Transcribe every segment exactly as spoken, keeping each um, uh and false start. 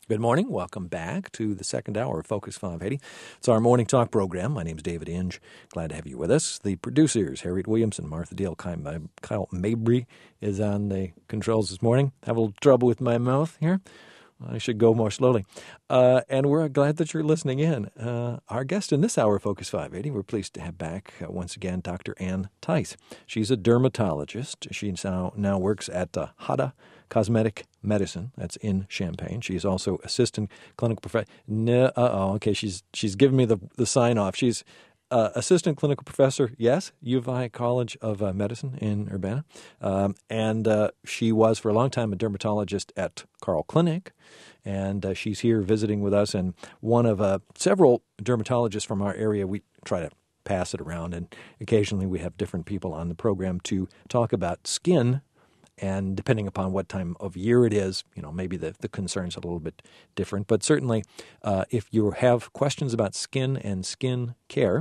Good morning. Welcome back to the second hour of Focus five eighty. It's our morning talk program. My name is David Inge. Glad to have you with us. The producers, Harriet Williamson, Martha Deal, Kyle Mabry is on the controls this morning. Have a little trouble with my mouth here. I should go more slowly. Uh, and we're glad that you're listening in. Uh, our guest in this hour of Focus five eighty, we're pleased to have back uh, once again Doctor Ann Tice. She's a dermatologist. She now, now works at uh, Hada Cosmetic Medicine. That's in Champaign. She's also assistant clinical professor. No, uh-oh, okay, she's she's giving me the, the sign-off. She's uh, assistant clinical professor, yes, U of I College of uh, Medicine in Urbana. Um, and uh, she was for a long time a dermatologist at Carle Clinic. And uh, she's here visiting with us. And one of uh, several dermatologists from our area, we try to pass it around. And occasionally we have different people on the program to talk about skin. And depending upon what time of year it is, you know, maybe the, the concern's a little bit different. But certainly, uh, if you have questions about skin and skin care,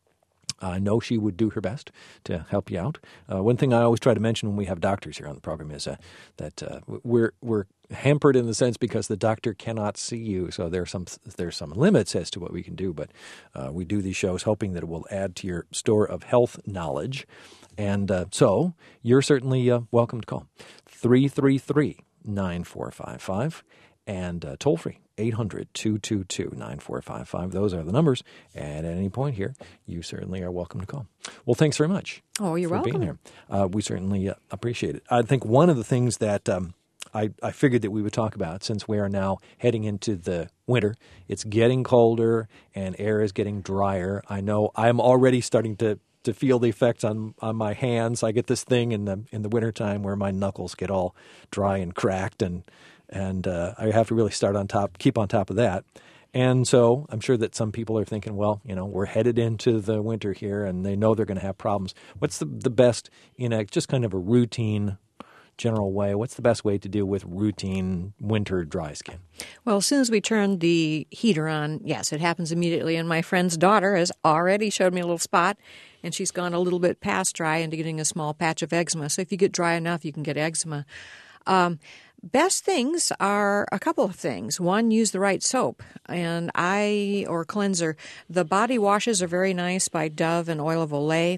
I know she would do her best to help you out. Uh, one thing I always try to mention when we have doctors here on the program is uh, that uh, we're we're hampered in the sense because the doctor cannot see you. So there are some there's some limits as to what we can do. But uh, we do these shows hoping that it will add to your store of health knowledge. And uh, so you're certainly uh, welcome to call three three three, nine four five five and uh, toll free eight hundred, two two two, nine four five five. Those are the numbers. And at any point here, you certainly are welcome to call. Well, thanks very much. Oh, you're for welcome. being here. Uh, we certainly uh, appreciate it. I think one of the things that um, I, I figured that we would talk about, since we are now heading into the winter, it's getting colder and air is getting drier. I know I'm already starting to to feel the effects on, on my hands. I get this thing in the in the wintertime where my knuckles get all dry and cracked, and and uh, I have to really start on top, keep on top of that. And so I'm sure that some people are thinking, well, you know, we're headed into the winter here, and they know they're going to have problems. What's the, the best, in a just kind of a routine, general way, what's the best way to deal with routine winter dry skin? Well, as soon as we turn the heater on, yes, it happens immediately. And my friend's daughter has already showed me a little spot, and she's gone a little bit past dry into getting a small patch of eczema. So if you get dry enough, you can get eczema. Um, best things are a couple of things. One, use the right soap and I or cleanser. The body washes are very nice by Dove and Oil of Olay,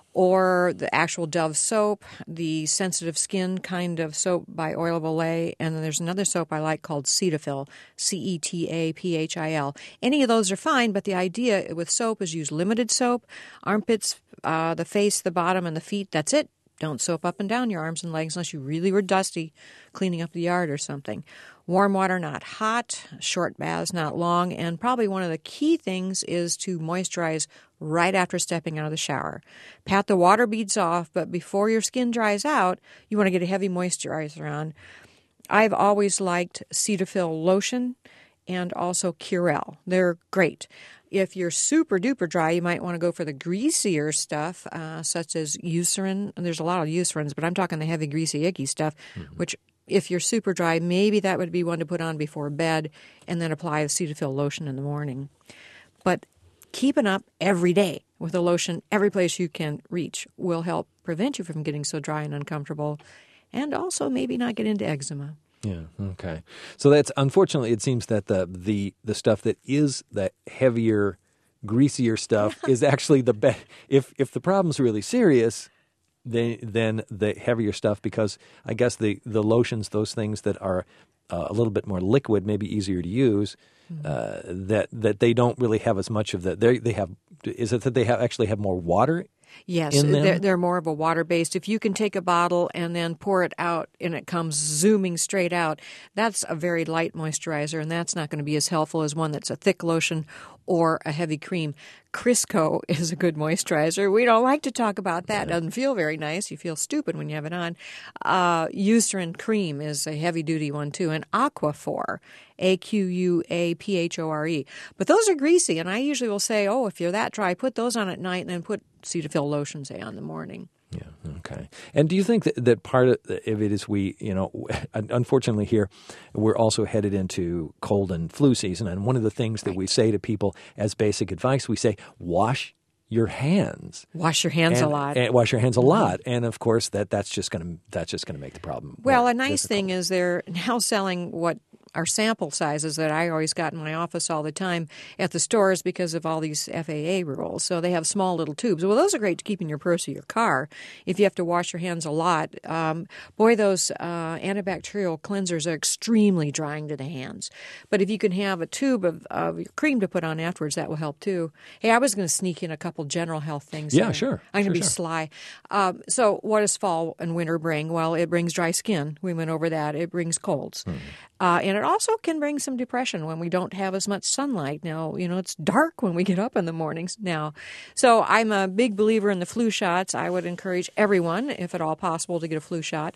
or the actual Dove soap, the sensitive skin kind of soap by Oil of Olay, and then there's another soap I like called Cetaphil, C E T A P H I L. Any of those are fine, but the idea with soap is use limited soap, armpits, uh, the face, the bottom, and the feet, that's it. Don't soap up and down your arms and legs unless you really were dusty cleaning up the yard or something. Warm water, not hot. Short baths, not long. And probably one of the key things is to moisturize right after stepping out of the shower. Pat the water beads off, but before your skin dries out, you want to get a heavy moisturizer on. I've always liked Cetaphil lotion and also Curel. They're great. If you're super duper dry, you might want to go for the greasier stuff, uh, such as Eucerin. There's a lot of Eucerins, but I'm talking the heavy, greasy, icky stuff, mm-hmm. which if you're super dry, maybe that would be one to put on before bed and then apply the Cetaphil lotion in the morning. But keeping up every day with a lotion every place you can reach will help prevent you from getting so dry and uncomfortable, and also maybe not get into eczema. Yeah, okay. So that's, unfortunately, it seems that the the, the stuff that is the heavier, greasier stuff is actually the best. If if the problem's really serious, then, then the heavier stuff, because I guess the, the lotions, those things that are uh, a little bit more liquid, maybe easier to use, mm-hmm. uh, that that they don't really have as much of that. They they have, is it that they have actually have more water? Yes, they're, they're more of a water-based. If you can take a bottle and then pour it out and it comes zooming straight out, that's a very light moisturizer, and that's not going to be as helpful as one that's a thick lotion or a heavy cream. Crisco is a good moisturizer. We don't like to talk about that. It doesn't feel very nice. You feel stupid when you have it on. Uh, Eucerin cream is a heavy-duty one, too. And Aquaphor, A Q U A P H O R E. But those are greasy, and I usually will say, oh, if you're that dry, put those on at night and then put Cetaphil lotion, say, on the morning. Yeah, okay. And do you think that, that part of it is we, you know, unfortunately here, we're also headed into cold and flu season. And one of the things that right. we say to people as basic advice, we say, wash your hands. Wash your hands and, a lot. And wash your hands a lot. And of course, that that's just going to that's just going to make the problem Well, more a nice difficult. thing is they're now selling what are sample sizes that I always got in my office all the time at the stores because of all these F A A rules. So they have small little tubes. Well, those are great to keep in your purse or your car if you have to wash your hands a lot. Um, boy, those uh, antibacterial cleansers are extremely drying to the hands. But if you can have a tube of, of cream to put on afterwards, that will help too. Hey, I was going to sneak in a couple general health things. Yeah, here. sure. I'm going to sure, be sure. sly. Um, so what does fall and winter bring? Well, it brings dry skin. We went over that. It brings colds. Hmm. Uh, and it also can bring some depression when we don't have as much sunlight. Now, you know, it's dark when we get up in the mornings now. So I'm a big believer in the flu shots. I would encourage everyone, if at all possible, to get a flu shot.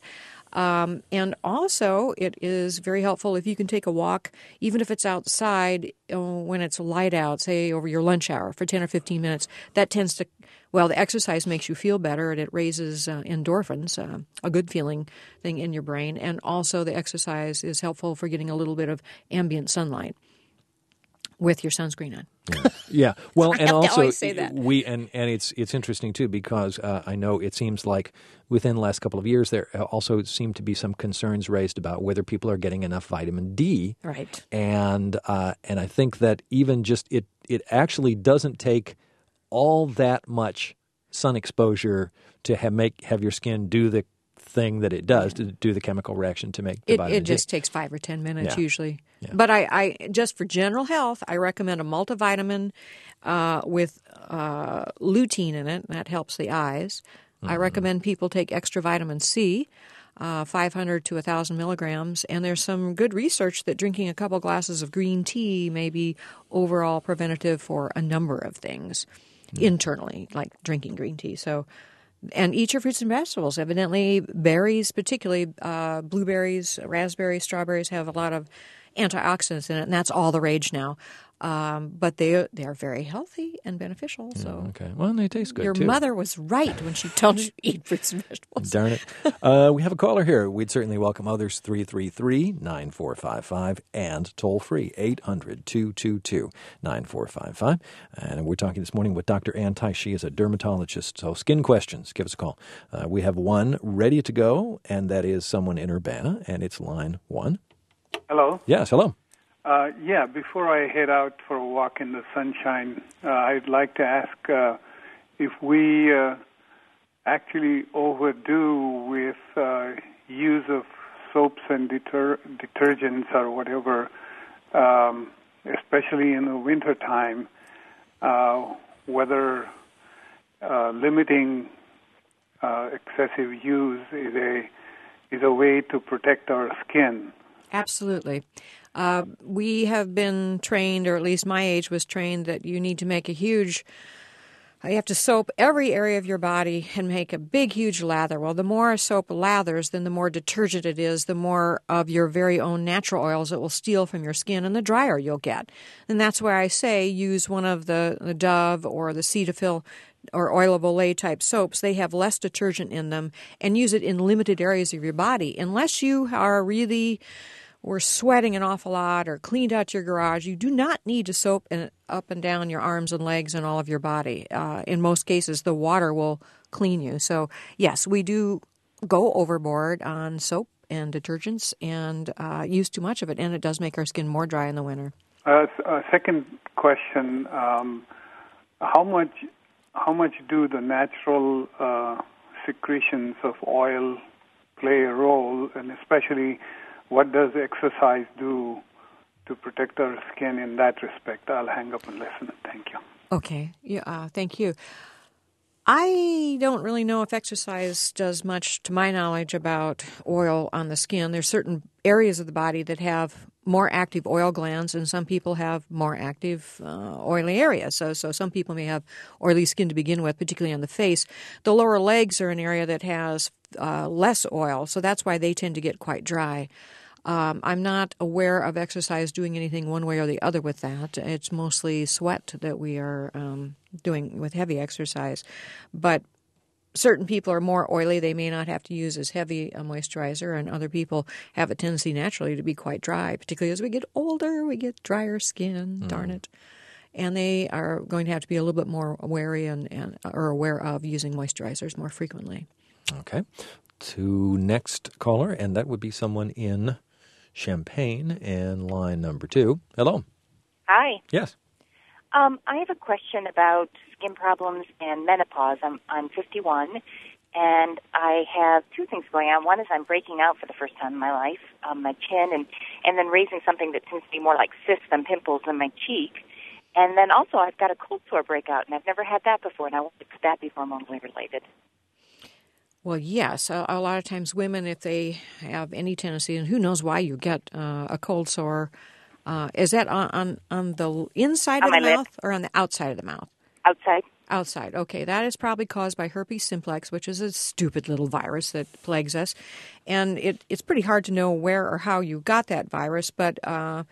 Um, and also, it is very helpful if you can take a walk, even if it's outside uh, when it's light out, say over your lunch hour for ten or fifteen minutes. That tends to, well, the exercise makes you feel better, and it raises uh, endorphins, uh, a good feeling thing in your brain. And also, the exercise is helpful for getting a little bit of ambient sunlight with your sunscreen on. Yeah. yeah. Well, and also always say that. we and, and it's it's interesting too because uh, I know it seems like within the last couple of years there also seem to be some concerns raised about whether people are getting enough vitamin D. Right. And uh, and I think that even just it it actually doesn't take all that much sun exposure to have make have your skin do the thing that it does to do the chemical reaction to make the it, vitamin it just D. takes five or ten minutes Yeah. usually. Yeah. But I, I just for general health, I recommend a multivitamin uh, with uh, lutein in it. That helps the eyes. Mm-hmm. I recommend people take extra vitamin C, uh, five hundred to one thousand milligrams. And there's some good research that drinking a couple glasses of green tea may be overall preventative for a number of things mm-hmm. internally, like drinking green tea. So. And eat your fruits and vegetables. Evidently, berries, particularly uh, blueberries, raspberries, strawberries, have a lot of antioxidants in it, and that's all the rage now. Um, but they they are very healthy and beneficial. So yeah, okay, well, and they taste good your too. mother was right when she told you to eat fruits and vegetables. Darn it! Uh, we have a caller here. We'd certainly welcome others. three three three, nine four five five and toll free eight hundred, two two two, nine four five five. And we're talking this morning with Doctor Ann Tice. She is a dermatologist. So skin questions, give us a call. Uh, we have one ready to go, and that is someone in Urbana, and it's line one. Hello. Yes, hello. Uh, yeah, before I head out for a walk in the sunshine, uh, I'd like to ask uh, if we uh, actually overdo with uh, use of soaps and deter- detergents or whatever, um, especially in the wintertime, uh, whether uh, limiting uh, excessive use is a is a way to protect our skin. Absolutely. Uh, we have been trained, or at least my age was trained, that you need to make a huge, you have to soap every area of your body and make a big, huge lather. Well, the more soap lathers, then the more detergent it is, the more of your very own natural oils it will steal from your skin, and the drier you'll get. And that's why I say use one of the, the Dove or the Cetaphil or Oil of Olay type soaps. They have less detergent in them, and use it in limited areas of your body. Unless you are really were sweating an awful lot or cleaned out your garage, you do not need to soap in, up and down your arms and legs and all of your body. Uh, in most cases, the water will clean you. So, yes, we do go overboard on soap and detergents and uh, use too much of it, and it does make our skin more dry in the winter. Uh, a second question, um, how much how much do the natural uh, secretions of oil play a role, and especially what does exercise do to protect our skin in that respect? I'll hang up and listen. Thank you. Okay. Yeah, uh, thank you. I don't really know if exercise does much, to my knowledge, about oil on the skin. There's certain areas of the body that have more active oil glands, and some people have more active uh, oily areas. So, so some people may have oily skin to begin with, particularly on the face. The lower legs are an area that has uh, less oil, so that's why they tend to get quite dry. Um, I'm not aware of exercise doing anything one way or the other with that. It's mostly sweat that we are um, doing with heavy exercise. But certain people are more oily. They may not have to use as heavy a moisturizer, and other people have a tendency naturally to be quite dry. Particularly as we get older, we get drier skin, mm. darn it. And they are going to have to be a little bit more wary and, and or aware of using moisturizers more frequently. Okay. To next caller, and that would be someone in Champaign in line number two. Hello. Hi. Yes. Um, I have a question about skin problems and menopause. I'm, I'm fifty-one, and I have two things going on. One is I'm breaking out for the first time in my life, um, my chin, and, and then raising something that seems to be more like cysts than pimples in my cheek. And then also I've got a cold sore breakout, and I've never had that before, and I wonder if that be hormonally related. Well, yes. A, a lot of times women, if they have any tendency, and who knows why you get uh, a cold sore, uh, is that on, on, on the inside On of the my mouth lip. or on the outside of the mouth? Outside. Outside. Okay, that is probably caused by herpes simplex, which is a stupid little virus that plagues us. And it, it's pretty hard to know where or how you got that virus, but uh,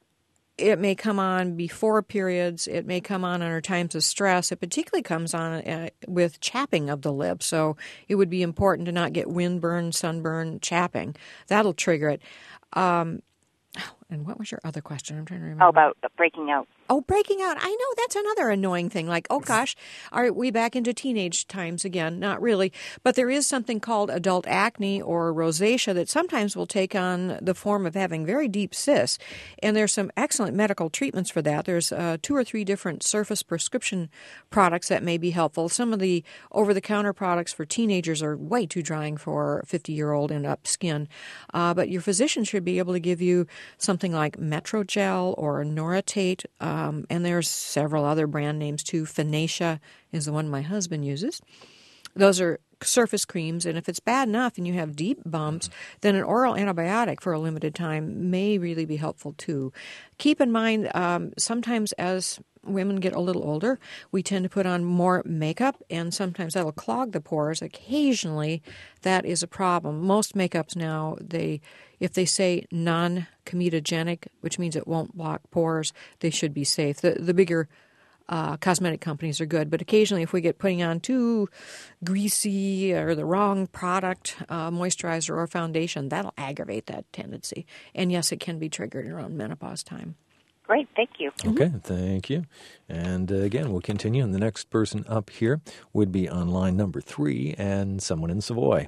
it may come on before periods. It may come on under times of stress. It particularly comes on uh, with chapping of the lips. So it would be important to not get windburn, sunburn, chapping. That'll trigger it. Um, and what was your other question? I'm trying to remember. Oh, about breaking out. Oh, breaking out. I know that's another annoying thing. Like, oh gosh, are we back into teenage times again? Not really. But there is something called adult acne or rosacea that sometimes will take on the form of having very deep cysts. And there's some excellent medical treatments for that. There's uh, two or three different surface prescription products that may be helpful. Some of the over-the-counter products for teenagers are way too drying for fifty-year-old and up skin. Uh, but your physician should be able to give you something like Metrogel or Noratate. Um, and there's several other brand names too. Finacea is the one my husband uses. Those are surface creams, and if it's bad enough and you have deep bumps, then an oral antibiotic for a limited time may really be helpful too. Keep in mind, um, sometimes as women get a little older, we tend to put on more makeup, and sometimes that'll clog the pores. Occasionally, that is a problem. Most makeups now, they if they say non-comedogenic, which means it won't block pores, they should be safe. The, the bigger uh, cosmetic companies are good, but occasionally if we get putting on too greasy or the wrong product, uh, moisturizer or foundation, that'll aggravate that tendency. And yes, it can be triggered around menopause time. Great, thank you. Okay, thank you. And uh, again, we'll continue. And the next person up here would be on line number three and someone in Savoy.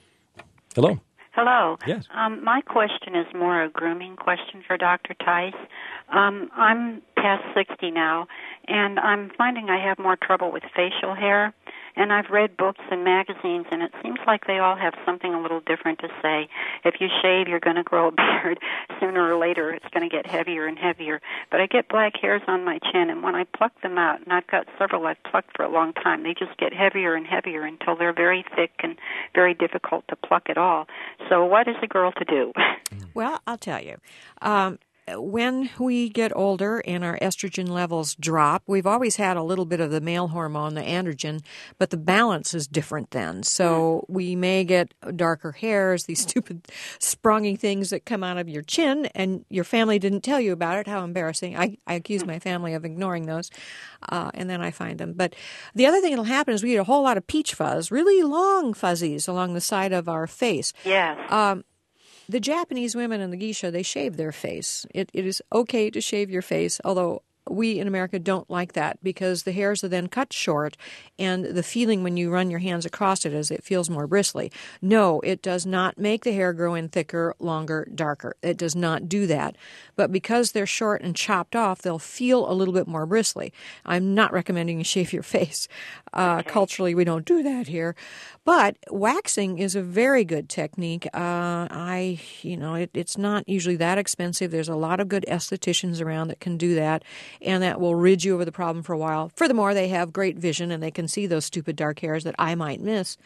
Hello. Hello. Yes. Um, my question is more a grooming question for Doctor Tice. Um, I'm past sixty now, and I'm finding I have more trouble with facial hair. And I've read books and magazines, and it seems like they all have something a little different to say. If you shave, you're going to grow a beard. Sooner or later, it's going to get heavier and heavier. But I get black hairs on my chin, and when I pluck them out, and I've got several I've plucked for a long time, they just get heavier and heavier until they're very thick and very difficult to pluck at all. So what is a girl to do? Well, I'll tell you. Um, when we get older and our estrogen levels drop, we've always had a little bit of the male hormone, the androgen, but the balance is different then. So we may get darker hairs, these stupid sprungy things that come out of your chin, and your family didn't tell you about it. How embarrassing. I, I accuse my family of ignoring those, uh, and then I find them. But the other thing that'll happen is we get a whole lot of peach fuzz, really long fuzzies along the side of our face. Yes. Um, The Japanese women and the geisha, they shave their face. It, it is okay to shave your face, although we in America don't like that because the hairs are then cut short, and the feeling when you run your hands across it is it feels more bristly. No, it does not make the hair grow in thicker, longer, darker. It does not do that. But because they're short and chopped off, they'll feel a little bit more bristly. I'm not recommending you shave your face. Uh, okay. Culturally, we don't do that here. But waxing is a very good technique. Uh, I, you know, it, it's not usually that expensive. There's a lot of good estheticians around that can do that, and that will rid you of the problem for a while. Furthermore, they have great vision, and they can see those stupid dark hairs that I might miss.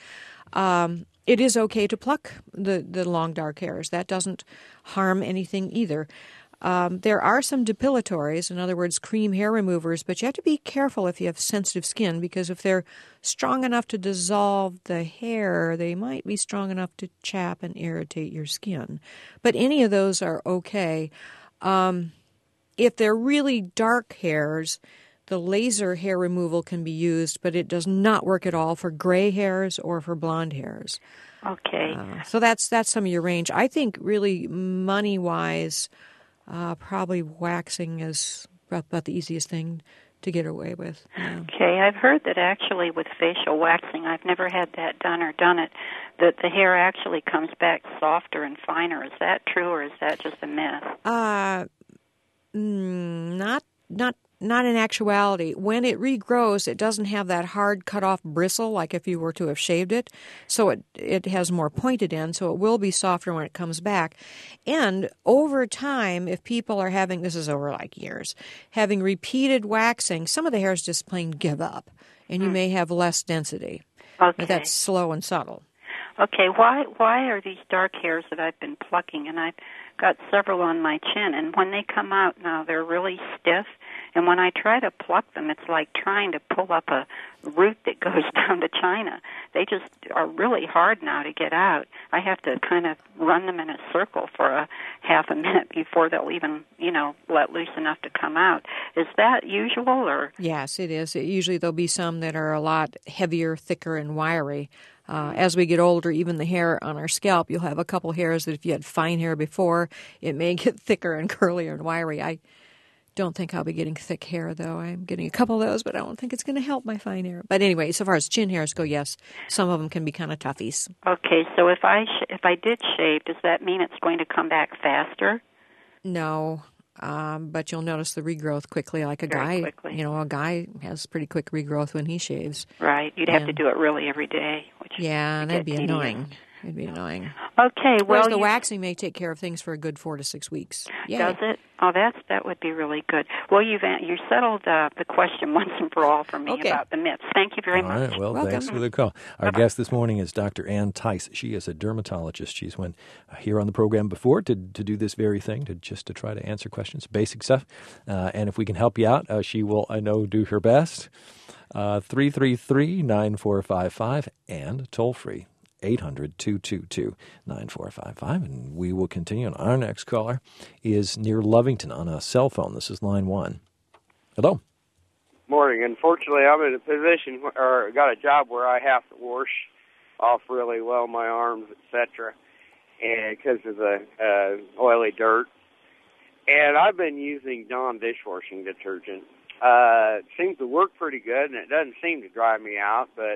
Um, it is okay to pluck the, the long dark hairs. That doesn't harm anything either. Um, there are some depilatories, in other words, cream hair removers, but you have to be careful if you have sensitive skin, because if they're strong enough to dissolve the hair, they might be strong enough to chap and irritate your skin. But any of those are okay. Um, if they're really dark hairs, the laser hair removal can be used, but it does not work at all for gray hairs or for blonde hairs. Okay. Uh, so that's that's some of your range. I think really money-wise, Uh, probably waxing is about the easiest thing to get away with. Yeah. Okay, I've heard that actually with facial waxing, I've never had that done or done it, that the hair actually comes back softer and finer. Is that true, or is that just a myth? Uh, mm, not not not in actuality. When it regrows, it doesn't have that hard cut-off bristle like if you were to have shaved it. So it it has more pointed end, so it will be softer when it comes back. And over time, if people are having, this is over like years, having repeated waxing, some of the hairs just plain give up, and you Hmm. may have less density. Okay. But that's slow and subtle. Okay, why why are these dark hairs that I've been plucking, and I've got several on my chin, and when they come out now, they're really stiff, and when I try to pluck them, it's like trying to pull up a root that goes down to China. They just are really hard now to get out. I have to kind of run them in a circle for a half a minute before they'll even, you know, let loose enough to come out. Is that usual, or? Yes, it is. It, usually there'll be some that are a lot heavier, thicker, and wiry. Uh, as we get older, even the hair on our scalp, you'll have a couple hairs that if you had fine hair before, it may get thicker and curlier and wiry. I don't think I'll be getting thick hair, though. I'm getting a couple of those, but I don't think it's going to help my fine hair. But anyway, so far as chin hairs go, yes, some of them can be kind of toughies. Okay, so if I sh- if I did shave, does that mean it's going to come back faster? No, um, but you'll notice the regrowth quickly. Like a Very guy, quickly. you know, a guy has pretty quick regrowth when he shaves. Right, you'd have to And- do it really every day. Which Yeah, and would it'd be get tedious. annoying. It'd be annoying. Okay, well, Whereas the you- waxing may take care of things for a good four to six weeks. Yay. Does it? Oh, that's that would be really good. Well, you've an- you settled uh, the question once and for all for me Okay. about the myths. Thank you very All much. right. Well, Welcome. thanks for the call. Our guest this morning is Doctor Ann Tice. She is a dermatologist. She's been uh, here on the program before to to do this very thing, to just to try to answer questions, basic stuff. Uh, and if we can help you out, uh, she will, I know, do her best. Uh, three three three, nine four five five and toll free. eight hundred, two two two, nine four five five. And we will continue. And our next caller is near Lovington on a cell phone. This is line one. Hello. Morning. Unfortunately, I'm in a position wh- or got a job where I have to wash off really well my arms, et cetera, and because of the uh, oily dirt. And I've been using Dawn dishwashing detergent. Uh, it seems to work pretty good, and it doesn't seem to dry me out. But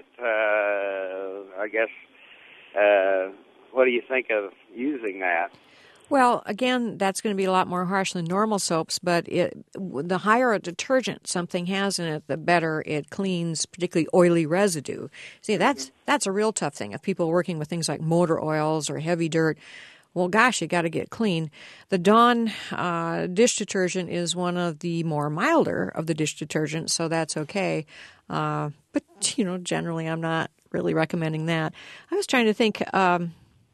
uh, I guess, uh, what do you think of using that? Well, again, that's going to be a lot more harsh than normal soaps, but it, the higher a detergent something has in it, the better it cleans particularly oily residue. See, that's that's a real tough thing. If people are working with things like motor oils or heavy dirt, well, gosh, you got to get clean. The Dawn uh, dish detergent is one of the more milder of the dish detergents, so that's okay. Uh, but, you know, generally I'm not really recommending that. I was trying to think... Um,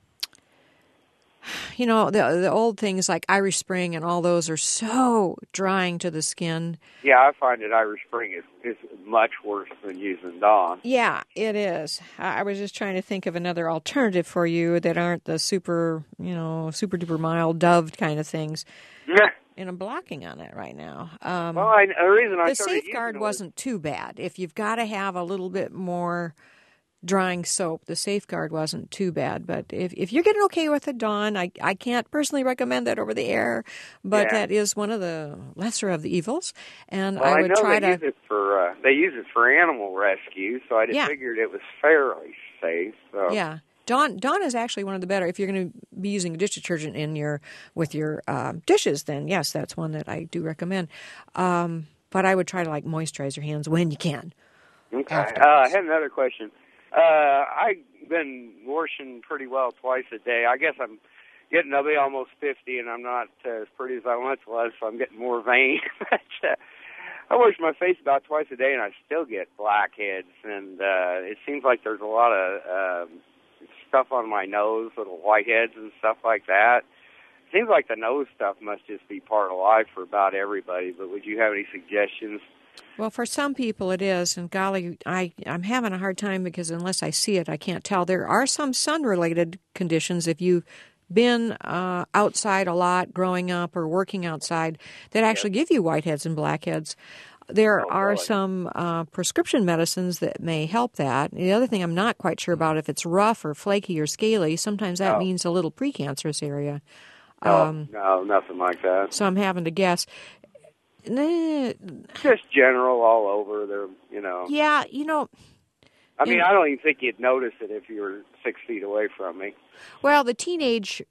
You know, the the old things like Irish Spring and all those are so drying to the skin. Yeah, I find that Irish Spring is, is much worse than using Dawn. Yeah, it is. I I was just trying to think of another alternative for you that aren't the super, you know, super duper mild Dove kind of things. And I'm blocking on it right now. Um, Well, I, the reason I the started Safeguard using it was- wasn't too bad. If you've got to have a little bit more drying soap, the Safeguard wasn't too bad. But if if you're getting okay with the Dawn, I, I can't personally recommend that over the air, but Yeah. that is one of the lesser of the evils. And Well, I I, would know try they to... use it for uh, they use it for animal rescue, so I just Yeah. figured it was fairly safe. So. Yeah. Dawn Dawn is actually one of the better. If you're going to be using dish detergent in your with your uh, dishes, then yes, that's one that I do recommend. Um, but I would try to like moisturize your hands when you can. Okay. Afterwards. Uh, I had another question. Uh, I've been washing pretty well twice a day. I guess I'm getting to be almost fifty, and I'm not uh, as pretty as I once was, so I'm getting more vain. But, uh, I wash my face about twice a day, and I still get blackheads, and uh, it seems like there's a lot of uh, stuff on my nose, little whiteheads and stuff like that. Seems like the nose stuff must just be part of life for about everybody, but would you have any suggestions? Well, for some people it is, and golly, I, I'm having a hard time because unless I see it, I can't tell. There are some sun-related conditions if you've been uh, outside a lot growing up or working outside that actually give you whiteheads and blackheads. There Oh, are really? some uh, prescription medicines that may help that. The other thing I'm not quite sure about, if it's rough or flaky or scaly, sometimes that Oh. means a little precancerous area. No, Um, no, nothing like that. So I'm having to guess. Nah, Just general all over. They're, you know. yeah, you know. I mean, and- I don't even think you'd notice it if you were six feet away from me. Well, the teenage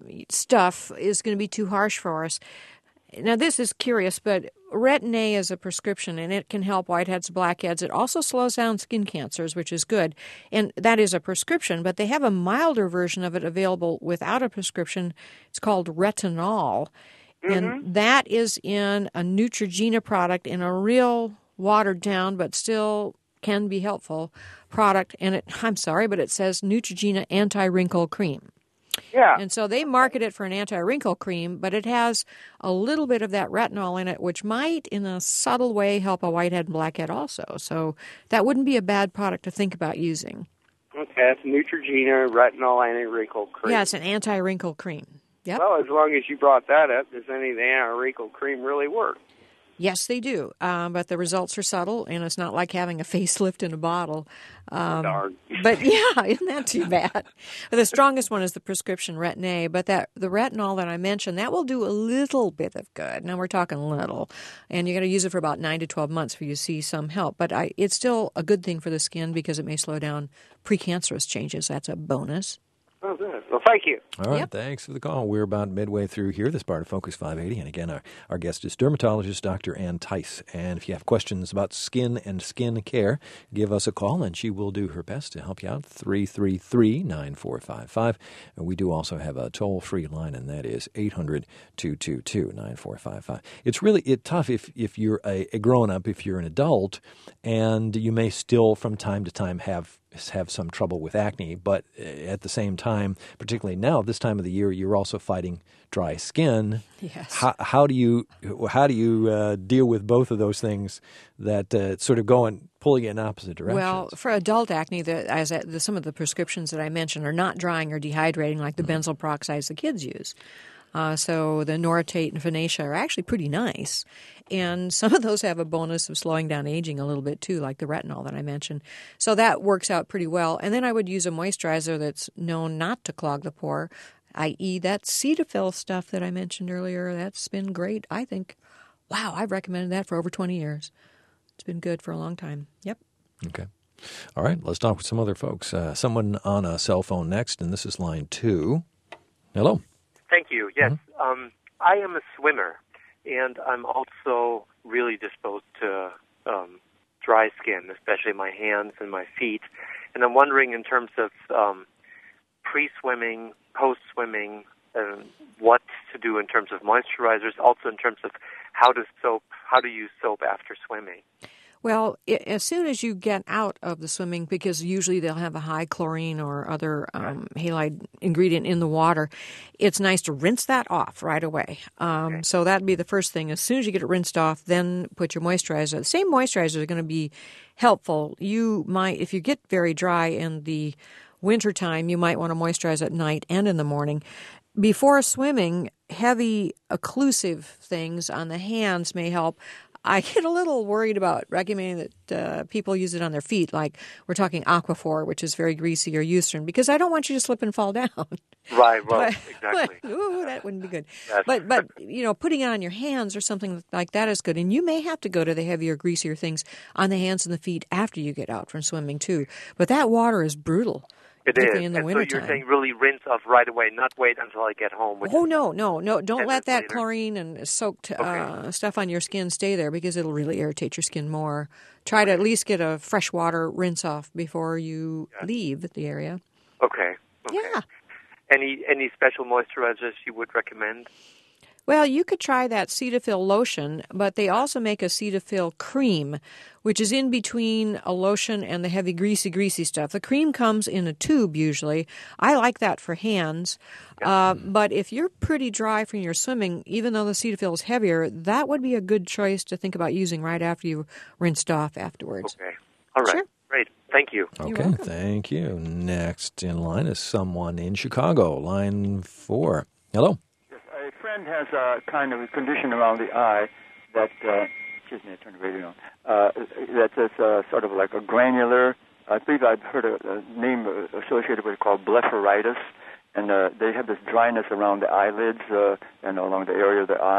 stuff is going to be too harsh for us. Now, this is curious, but Retin-A is a prescription, and it can help whiteheads, blackheads. It also slows down skin cancers, which is good. And that is a prescription, but they have a milder version of it available without a prescription. It's called retinol. Mm-hmm. And that is in a Neutrogena product, in a real watered-down but still can be helpful product. And it, I'm sorry, but it says Neutrogena Anti-Wrinkle Cream. Yeah. And so they market it for an anti-wrinkle cream, but it has a little bit of that retinol in it, which might, in a subtle way, help a whitehead and blackhead also. So that wouldn't be a bad product to think about using. Okay, that's Neutrogena retinol anti-wrinkle cream. Yeah, it's an anti-wrinkle cream. Yep. Well, as long as you brought that up, does any of the anti-wrinkle cream really work? Yes, they do, um, but the results are subtle, and it's not like having a facelift in a bottle. Um, Darn. But yeah, isn't that too bad? The strongest one is the prescription Retin-A, but that the retinol that I mentioned, that will do a little bit of good. Now we're talking little, and you're going to use it for about nine to twelve months for you to see some help. But I, it's still a good thing for the skin because it may slow down precancerous changes. That's a bonus. Oh, good. Well, thank you. All right, Yep. thanks for the call. We're about midway through here, this part of Focus five eighty. And again, our, our guest is dermatologist Doctor Ann Tice. And if you have questions about skin and skin care, give us a call, and she will do her best to help you out. three three three, nine four five five. And we do also have a toll-free line, and that is eight hundred, two two two, nine four five five. It's really it, tough if, if you're a, a grown-up, if you're an adult, and you may still from time to time have have some trouble with acne, but at the same time, particularly now, this time of the year, you're also fighting dry skin. Yes. How, how do you how do you uh, deal with both of those things that uh, sort of go and pull you in opposite directions? Well, for adult acne, the, as I, the, some of the prescriptions that I mentioned are not drying or dehydrating like the benzoyl peroxides the kids use. Uh, so the Noratate and Finacea are actually pretty nice. And some of those have a bonus of slowing down aging a little bit too, like the retinol that I mentioned. So that works out pretty well. And then I would use a moisturizer that's known not to clog the pore, that is that Cetaphil stuff that I mentioned earlier. That's been great, I think. Wow, I've recommended that for over twenty years. It's been good for a long time. Yep. Okay. All right, let's talk with some other folks. Uh, someone on a cell phone next, and this is line two. Hello. Thank you. Yes, Mm-hmm. um, I am a swimmer, and I'm also really disposed to um, dry skin, especially my hands and my feet. And I'm wondering, in terms of um, pre-swimming, post-swimming, uh, what to do in terms of moisturizers, also in terms of how to soap, how to use soap after swimming. Well, I as soon as you get out of the swimming, because usually they'll have a high chlorine or other um, halide ingredient in the water, it's nice to rinse that off right away. Um, okay. So that'd be the first thing. As soon as you get it rinsed off, then put your moisturizer. The same moisturizers are going to be helpful. You might, if you get very dry in the wintertime, you might want to moisturize at night and in the morning. Before swimming, heavy occlusive things on the hands may help. I get a little worried about recommending that uh, people use it on their feet, like we're talking Aquaphor, which is very greasy, or Eucerin, because I don't want you to slip and fall down. Right, well, but, exactly. But, ooh, that wouldn't be good. Yes. But, but you know, putting it on your hands or something like that is good. And you may have to go to the heavier, greasier things on the hands and the feet after you get out from swimming, too. But that water is brutal. It is. In the and so wintertime. You're saying really rinse off right away, not wait until I get home. Which oh, no, no, no. Don't let that later. chlorine and soaked Okay. uh, stuff on your skin stay there, because it'll really irritate your skin more. Try to at least get a fresh water rinse off before you yeah. leave the area. Okay. okay. Yeah. Any any special moisturizers you would recommend? Well, you could try that Cetaphil lotion, but they also make a Cetaphil cream, which is in between a lotion and the heavy, greasy, greasy stuff. The cream comes in a tube usually. I like that for hands. Uh, but if you're pretty dry from your swimming, even though the Cetaphil is heavier, that would be a good choice to think about using right after you've rinsed off afterwards. Okay. All right. Sure. Great. Thank you. Okay, thank you. Next in line is someone in Chicago, line four. Hello. A friend has a kind of a condition around the eye that, uh, excuse me, I turned the radio on, uh, that's uh, sort of like a granular, I believe I've heard a, a name associated with it called blepharitis, and uh, they have this dryness around the eyelids uh, and along the area of the eye.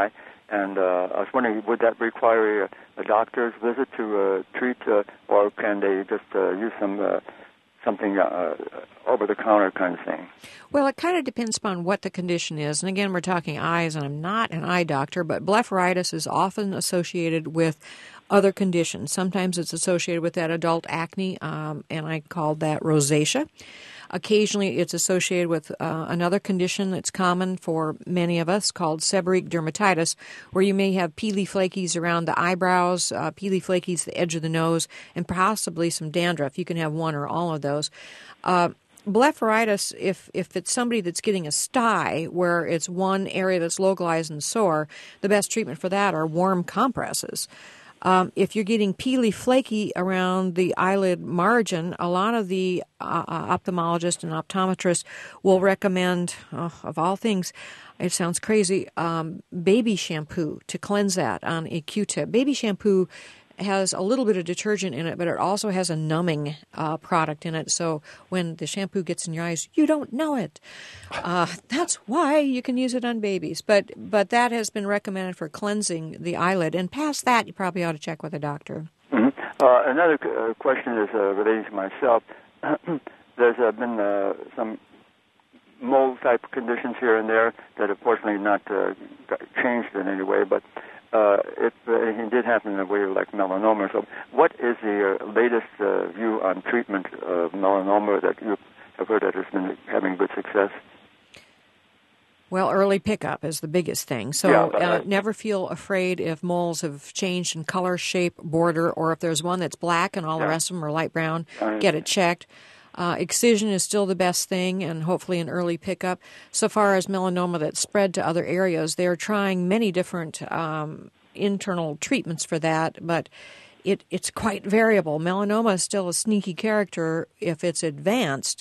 And uh, I was wondering, would that require a, a doctor's visit to uh, treat, uh, or can they just uh, use some uh, something uh, over-the-counter kind of thing? Well, it kind of depends upon what the condition is. And again, we're talking eyes, and I'm not an eye doctor, but blepharitis is often associated with other conditions. Sometimes it's associated with that adult acne, um, and I called that rosacea. Occasionally, it's associated with uh, another condition that's common for many of us called seborrheic dermatitis, where you may have peely flakies around the eyebrows, uh, peely flakies the edge of the nose, and possibly some dandruff. You can have one or all of those. Uh, blepharitis, if, if it's somebody that's getting a sty where it's one area that's localized and sore, the best treatment for that are warm compresses. Um, if you're getting peely flaky around the eyelid margin, a lot of the uh, ophthalmologists and optometrists will recommend, oh, of all things, it sounds crazy, um, baby shampoo to cleanse that on a Q-tip. Baby shampoo has a little bit of detergent in it, but it also has a numbing uh, product in it. So when the shampoo gets in your eyes, you don't know it. Uh, that's why you can use it on babies. But but that has been recommended for cleansing the eyelid. And past that, you probably ought to check with a doctor. Mm-hmm. Uh, another uh, question is uh, relating to myself. There's uh, been uh, some mold-type conditions here and there that have fortunately not uh, got changed in any way, but Uh, it, uh, it did happen in a way like melanoma. So what is the uh, latest uh, view on treatment of melanoma that you have heard that has been having good success? Well, early pickup is the biggest thing. So yeah, but, uh, uh, never feel afraid if moles have changed in color, shape, border, or if there's one that's black and all yeah. the rest of them are light brown, uh, get it checked. Uh, excision is still the best thing, and hopefully an early pickup. So far as melanoma that's spread to other areas, they're trying many different um, internal treatments for that, but it, it's quite variable. Melanoma is still a sneaky character if it's advanced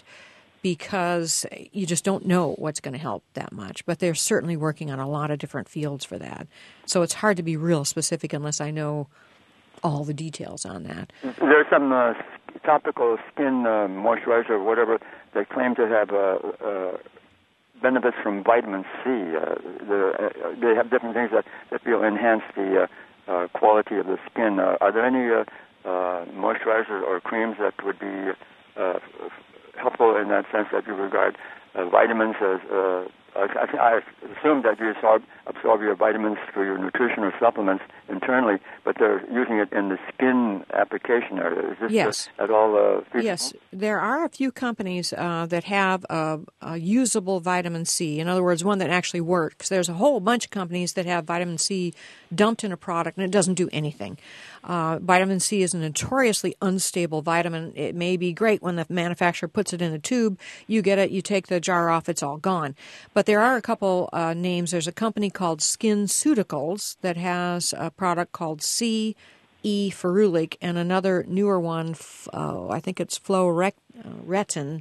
because you just don't know what's going to help that much. But they're certainly working on a lot of different fields for that. So it's hard to be real specific unless I know all the details on that. There's some uh, topical skin uh, moisturizer or whatever that claim to have uh, uh, benefits from vitamin C. Uh, uh, they have different things that, that will enhance the uh, uh, quality of the skin. Uh, are there any uh, uh, moisturizers or creams that would be uh, helpful in that sense that you regard uh, vitamins as uh, I, I assume that you absorb, absorb your vitamins through your nutrition or supplements internally, but they're using it in the skin application area. Is this yes. uh, at all uh, feasible? Yes. There are a few companies uh, that have a, a usable vitamin C. In other words, one that actually works. There's a whole bunch of companies that have vitamin C dumped in a product, and it doesn't do anything. Uh, vitamin C is a notoriously unstable vitamin. It may be great when the manufacturer puts it in a tube. You get it, you take the jar off, it's all gone. But there are a couple uh, names. There's a company called SkinCeuticals that has a product called C E Ferulic, and another newer one, uh, I think it's Floretin,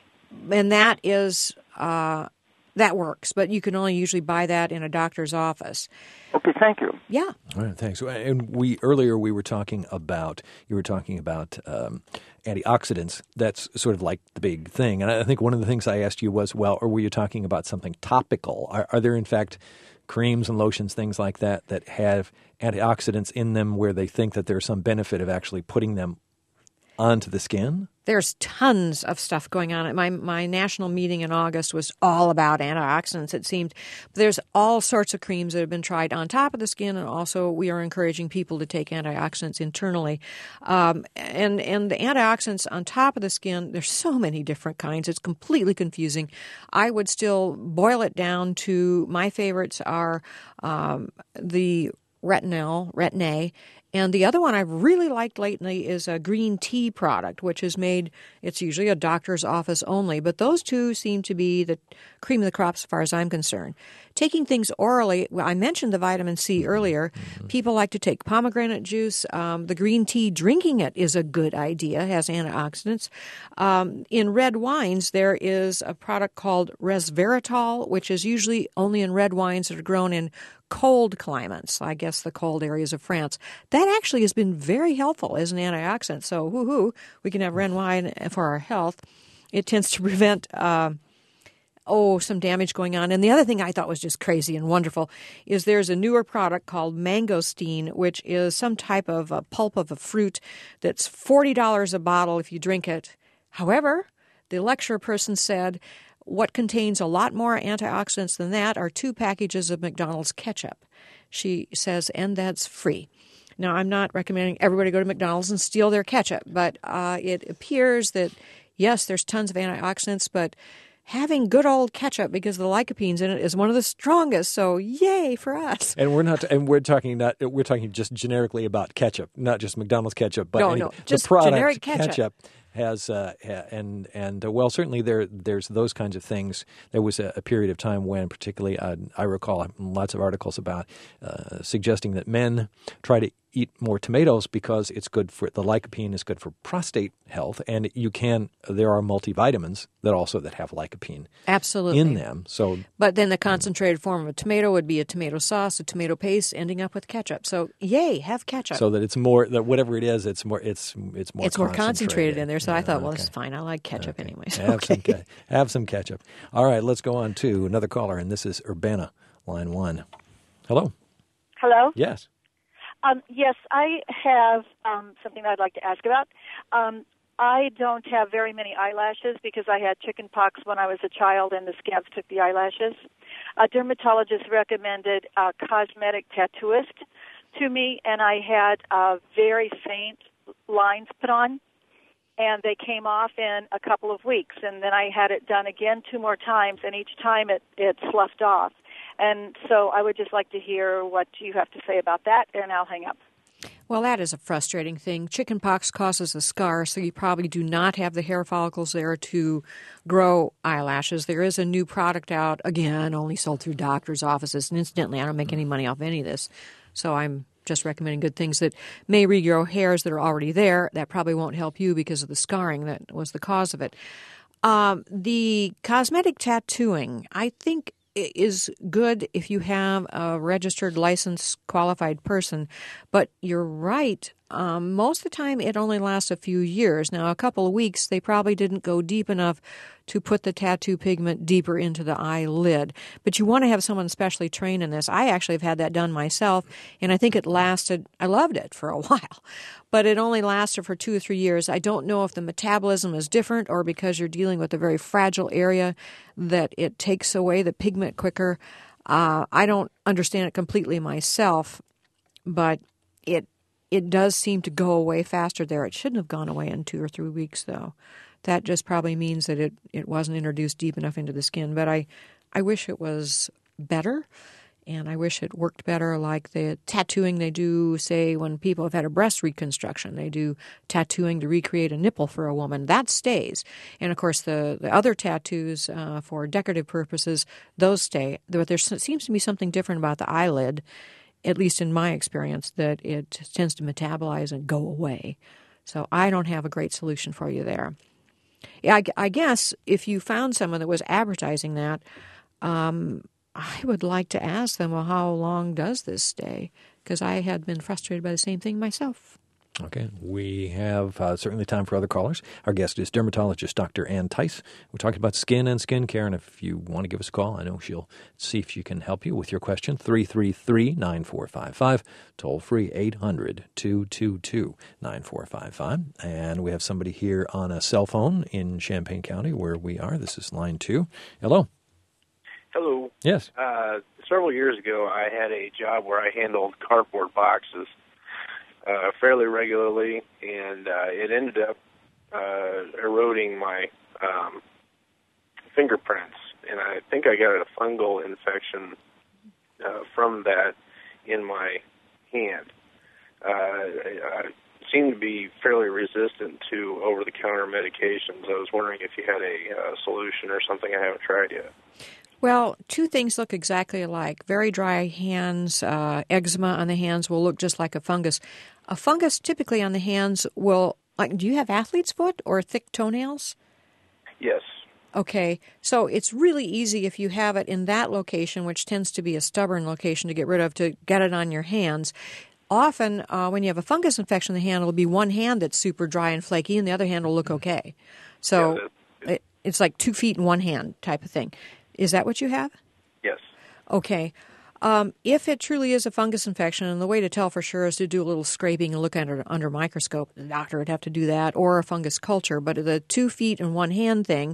and that is uh, that works. But you can only usually buy that in a doctor's office. Okay, thank you. Yeah. All right, thanks. And we earlier we were talking about you were talking about um, antioxidants. That's sort of like the big thing. And I think one of the things I asked you was, well, or were you talking about something topical? Are, are there in fact creams and lotions, things like that, that have antioxidants in them where they think that there's some benefit of actually putting them onto the skin? There's tons of stuff going on. My my national meeting in August was all about antioxidants, it seemed. There's all sorts of creams that have been tried on top of the skin, and also we are encouraging people to take antioxidants internally. Um, and, and the antioxidants on top of the skin, there's so many different kinds. It's completely confusing. I would still boil it down to my favorites are um, the retinol, Retin-A, and the other one I've really liked lately is a green tea product, which is made, it's usually a doctor's office only, but those two seem to be the cream of the crop as far as I'm concerned. Taking things orally, well, I mentioned the vitamin C earlier. Mm-hmm. People like to take pomegranate juice. Um, the green tea, drinking it is a good idea, it has antioxidants. Um, in red wines, there is a product called resveratrol, which is usually only in red wines that are grown in cold climates, I guess the cold areas of France. That actually has been very helpful as an antioxidant. So, woo-hoo, we can have red wine for our health. It tends to prevent uh, oh, some damage going on. And the other thing I thought was just crazy and wonderful is there's a newer product called Mangosteen, which is some type of a pulp of a fruit that's forty dollars a bottle if you drink it. However, the lecture person said what contains a lot more antioxidants than that are two packages of McDonald's ketchup. She says, and that's free. Now, I'm not recommending everybody go to McDonald's and steal their ketchup, but uh, it appears that, yes, there's tons of antioxidants, but having good old ketchup because the lycopene's in it is one of the strongest. So, yay for us! And we're not, and we're talking not, we're talking just generically about ketchup, not just McDonald's ketchup, but no, any, no, just the product generic ketchup. ketchup has uh, and and uh, well, certainly there there's those kinds of things. There was a, a period of time when, particularly, uh, I recall lots of articles about uh, suggesting that men try to eat more tomatoes because it's good for the lycopene is good for prostate health, and you can there are multivitamins that also that have lycopene absolutely in them. So, but then the concentrated form of a tomato would be a tomato sauce, a tomato paste, ending up with ketchup. So, yay, have ketchup. So that it's more that whatever it is, it's more it's it's more it's more concentrated, concentrated in there. So yeah, I thought, well, okay. this is fine. I like ketchup okay. anyways. Have okay. some have some ketchup. All right, let's go on to another caller, and this is Urbana, line one. Hello. Hello. Yes. Um, yes, I have um, something I'd like to ask about. Um, I don't have very many eyelashes because I had chicken pox when I was a child and the scabs took the eyelashes. A dermatologist recommended a cosmetic tattooist to me, and I had uh, very faint lines put on, and they came off in a couple of weeks. And then I had it done again two more times, and each time it, it sloughed off. And so I would just like to hear what you have to say about that, and I'll hang up. Well, that is a frustrating thing. Chicken pox causes a scar, so you probably do not have the hair follicles there to grow eyelashes. There is a new product out, again, only sold through doctors' offices. And incidentally, I don't make any money off any of this, so I'm just recommending good things that may regrow hairs that are already there. That probably won't help you because of the scarring that was the cause of it. Um, the cosmetic tattooing, I think, is good if you have a registered, licensed, qualified person. But you're right. Um, most of the time, it only lasts a few years. Now, a couple of weeks, they probably didn't go deep enough to put the tattoo pigment deeper into the eyelid. But you want to have someone specially trained in this. I actually have had that done myself, and I think it lasted, I loved it for a while. But it only lasted for two or three years. I don't know if the metabolism is different or because you're dealing with a very fragile area that it takes away the pigment quicker. Uh, I don't understand it completely myself, but it It does seem to go away faster there. It shouldn't have gone away in two or three weeks, though. That just probably means that it, it wasn't introduced deep enough into the skin. But I, I wish it was better, and I wish it worked better like the tattooing they do, say, when people have had a breast reconstruction. They do tattooing to recreate a nipple for a woman. That stays. And, of course, the, the other tattoos uh, for decorative purposes, those stay. But there seems to be something different about the eyelid, at least in my experience, that it tends to metabolize and go away. So I don't have a great solution for you there. I, I guess if you found someone that was advertising that, um, I would like to ask them, well, how long does this stay? Because I had been frustrated by the same thing myself. Okay. We have uh, certainly time for other callers. Our guest is dermatologist Doctor Ann Tice. We're talking about skin and skin care, and if you want to give us a call, I know she'll see if she can help you with your question. three three three, nine four five five, toll free eight hundred, two two two, nine four five five. And we have somebody here on a cell phone in Champaign County where we are. This is line two. Hello. Hello. Yes. Uh, several years ago, I had a job where I handled cardboard boxes Uh, fairly regularly, and uh, it ended up uh, eroding my um, fingerprints, and I think I got a fungal infection uh, from that in my hand. Uh, I, I seem to be fairly resistant to over-the-counter medications. I was wondering if you had a uh, solution or something I haven't tried yet. Well, two things look exactly alike. Very dry hands, uh, eczema on the hands will look just like a fungus. A fungus typically on the hands will, like, do you have athlete's foot or thick toenails? Yes. Okay, so it's really easy if you have it in that location, which tends to be a stubborn location to get rid of, to get it on your hands. Often, uh, when you have a fungus infection in the hand, it'll be one hand that's super dry and flaky, and the other hand will look okay. So Yeah, it, it's like two feet in one hand type of thing. Is that what you have? Yes. Okay. Um, if it truly is a fungus infection, and the way to tell for sure is to do a little scraping and look at it under a microscope. The doctor would have to do that, or a fungus culture. But the two feet and one hand thing,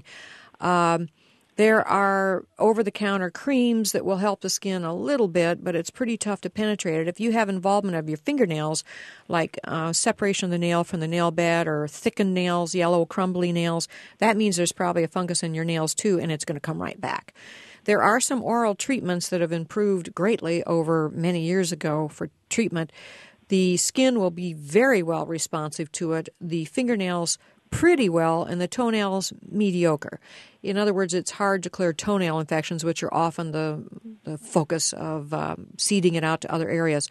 um, there are over-the-counter creams that will help the skin a little bit, but it's pretty tough to penetrate it. If you have involvement of your fingernails, like uh, separation of the nail from the nail bed or thickened nails, yellow, crumbly nails, that means there's probably a fungus in your nails too, and it's going to come right back. There are some oral treatments that have improved greatly over many years ago for treatment. The skin will be very well responsive to it. The fingernails pretty well, and the toenails mediocre. In other words, it's hard to clear toenail infections, which are often the, the focus of um, seeding it out to other areas.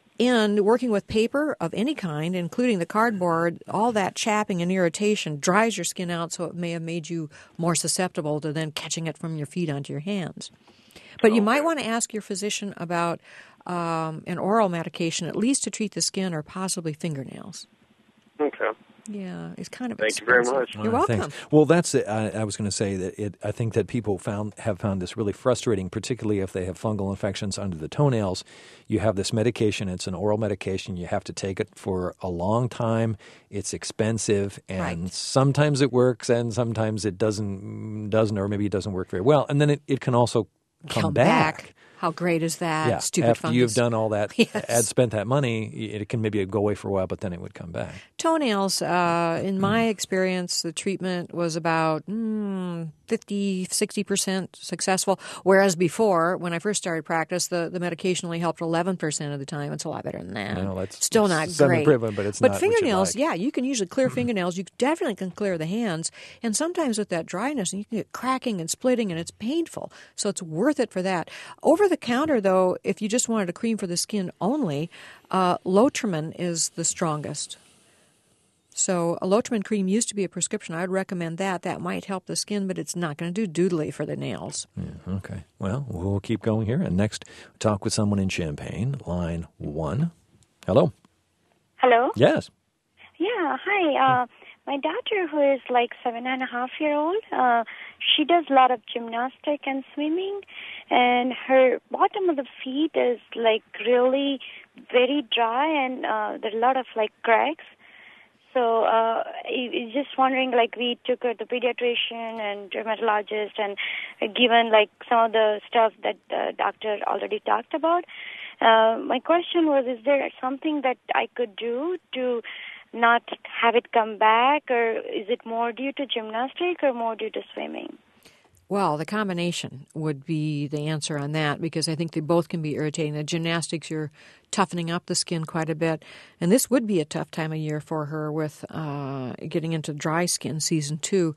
And working with paper of any kind, including the cardboard, all that chapping and irritation dries your skin out, so it may have made you more susceptible to then catching it from your feet onto your hands. But you might want to ask your physician about um, an oral medication, at least to treat the skin or possibly fingernails. Okay. Yeah, it's kind of Thank expensive. you very much. You're welcome. Thanks. Well, that's it. I, I was going to say that it. I think that people found have found this really frustrating, particularly if they have fungal infections under the toenails. You have this medication; it's an oral medication. You have to take it for a long time. It's expensive, and Right. sometimes it works, and sometimes it doesn't. Doesn't, or maybe it doesn't work very well. And then it, it can also come, Come back. How great is that? Yeah, Stupid after fungus. you've done all that, Yes. had spent that money, it can maybe go away for a while, but then it would come back. Toenails, uh, in my experience, the treatment was about mm, fifty, sixty percent successful, whereas before, when I first started practice, the, the medication only helped eleven percent of the time. It's a lot better than that. No, that's Still not seven great. privet, but it's but not what you'd fingernails, like. yeah, you can usually clear fingernails. You definitely can clear the hands. And sometimes with that dryness, you can get cracking and splitting, and it's painful. So it's worth it for that. Over the counter, though, if you just wanted a cream for the skin only, uh, Lotrimin is the strongest. So a Lotrimin cream used to be a prescription. I would recommend that. That might help the skin, but it's not going to do doodly for the nails. Yeah, okay. Well, we'll keep going here. And next, talk with someone in Champaign, line one. Hello. Hello? Yes. Yeah, hi. Uh, my daughter, who is like seven and a half year old, uh, she does a lot of gymnastic and swimming, and her bottom of the feet is like really very dry, and uh, there are a lot of like cracks. So uh, I- I'm just wondering, like we took her to pediatrician and dermatologist and given like some of the stuff that the doctor already talked about. Uh, my question was, is there something that I could do to not have it come back, or is it more due to gymnastic or more due to swimming? Well, the combination would be the answer on that, because I think they both can be irritating. The gymnastics, you're toughening up the skin quite a bit, and this would be a tough time of year for her with uh, getting into dry skin season two.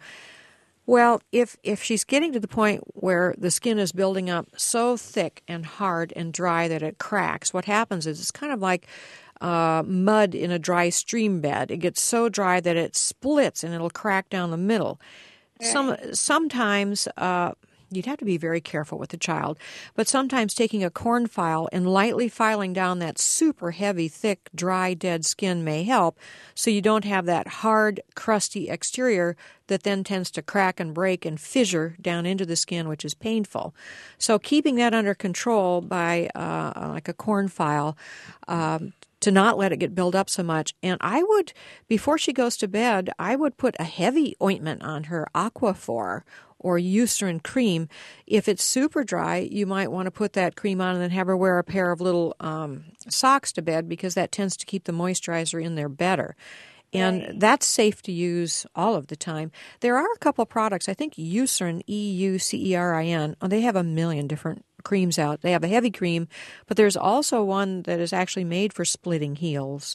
Well, if if she's getting to the point where the skin is building up so thick and hard and dry that it cracks, what happens is it's kind of like uh, mud in a dry stream bed. It gets so dry that it splits and it'll crack down the middle. Some sometimes uh, you'd have to be very careful with the child, but sometimes taking a corn file and lightly filing down that super heavy, thick, dry, dead skin may help, so you don't have that hard, crusty exterior that then tends to crack and break and fissure down into the skin, which is painful. So keeping that under control by uh, like a corn file. Um, to not let it get built up so much. And I would, before she goes to bed, I would put a heavy ointment on her, Aquaphor or Eucerin cream. If it's super dry, you might want to put that cream on and then have her wear a pair of little um, socks to bed, because that tends to keep the moisturizer in there better. And right. That's safe to use all of the time. There are a couple of products. I think Eucerin, E U C E R I N, oh, they have a million different creams out. They have a heavy cream, but there's also one that is actually made for splitting heels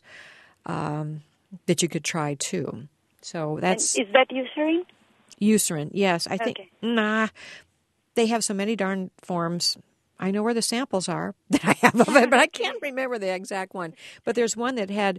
um, that you could try too. So that's... And is that Eucerin? Eucerin, yes. I think, okay. nah, they have so many darn forms. I know where the samples are that I have of it, but I can't remember the exact one. But there's one that had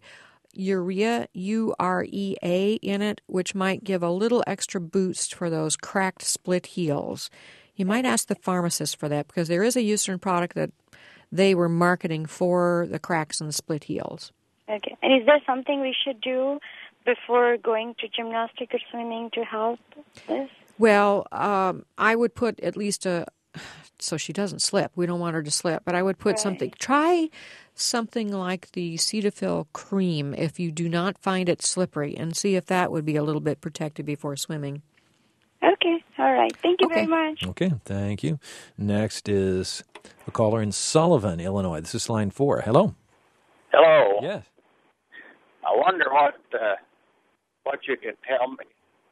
urea, U R E A in it, which might give a little extra boost for those cracked, split heels. You might ask the pharmacist for that, because there is a Eucerin product that they were marketing for the cracks and the split heels. Okay. And is there something we should do before going to gymnastic or swimming to help this? Well, um, I would put at least a, so she doesn't slip. We don't want her to slip, but I would put Right. something, try something like the Cetaphil cream if you do not find it slippery, and see if that would be a little bit protected before swimming. Okay. All right. Thank you Okay. very much. Okay, thank you. Next is a caller in Sullivan, Illinois. This is line four. Hello. Hello. Yes. I wonder what uh, what you can tell me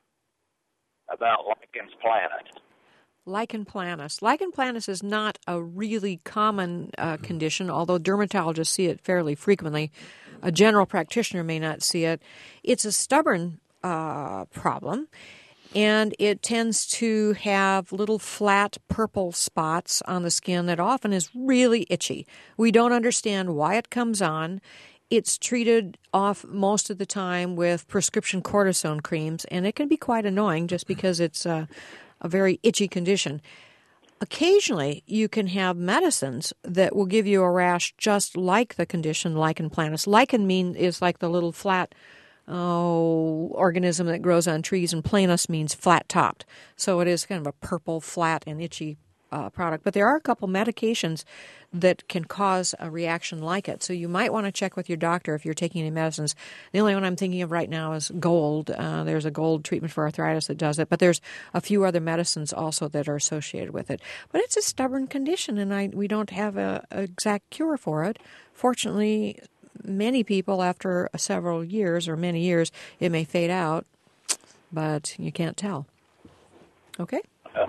about Lichen planus. Lichen planus. Lichen planus is not a really common uh, condition, although dermatologists see it fairly frequently. A general practitioner may not see it. It's a stubborn uh, problem, and it tends to have little flat purple spots on the skin that often is really itchy. We don't understand why it comes on. It's treated off most of the time with prescription cortisone creams, and it can be quite annoying just because it's a, a very itchy condition. Occasionally, you can have medicines that will give you a rash just like the condition lichen planus. Lichen mean is like the little flat oh, organism that grows on trees, and planus means flat-topped. So it is kind of a purple, flat, and itchy uh, product. But there are a couple medications that can cause a reaction like it. So you might want to check with your doctor if you're taking any medicines. The only one I'm thinking of right now is gold. Uh, there's a gold treatment for arthritis that does it. But there's a few other medicines also that are associated with it. But it's a stubborn condition, and I we don't have a, a exact cure for it. Fortunately, many people, after several years or many years, it may fade out, but you can't tell. Okay? Uh,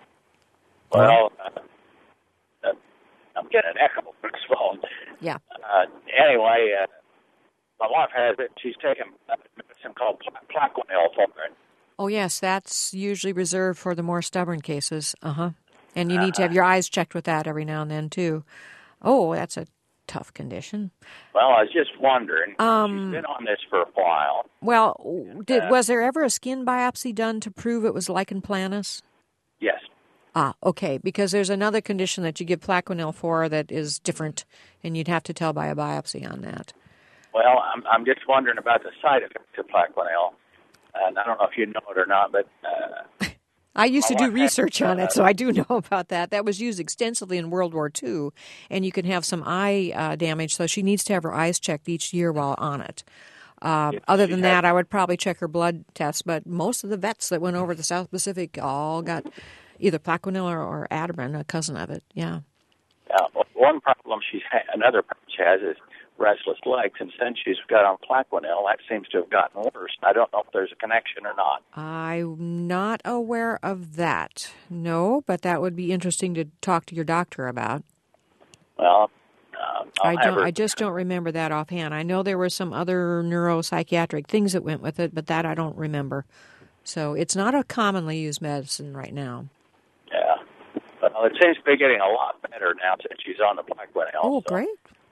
well, uh, uh, I'm getting an echo on this phone. Yeah. Uh, anyway, uh, my wife has it. She's taking a medicine called Plaquenil for it. Oh, yes, that's usually reserved for the more stubborn cases. Uh-huh. And you need to have your eyes checked with that every now and then, too. Oh, that's a tough condition. Well, I was just wondering. Um, she's been on this for a while. Well, did, Uh, was there ever a skin biopsy done to prove it was lichen planus? Yes. Ah, okay, because there's another condition that you give Plaquenil for that is different, and you'd have to tell by a biopsy on that. Well, I'm, I'm just wondering about the side effects of Plaquenil. And I don't know if you know it or not, but... Uh, I used to my do wife had, research on uh, it, so I do know about that. That was used extensively in World War Two, and you can have some eye uh, damage, so she needs to have her eyes checked each year while on it. Uh, Yeah, other she than had- that, I would probably check her blood tests, but most of the vets that went over to the South Pacific all got either Plaquenil or, or Adabrine, a cousin of it, yeah. Uh, one problem she's ha- another problem she has is restless legs, and since she's got on Plaquenil, that seems to have gotten worse. I don't know if there's a connection or not. I'm not aware of that, no, but that would be interesting to talk to your doctor about. Well, uh, I'll I have don't. her, I just don't remember that offhand. I know there were some other neuropsychiatric things that went with it, but that I don't remember. So it's not a commonly used medicine right now. Yeah. Well, it seems to be getting a lot better now since she's on the Plaquenil. Oh, so- great.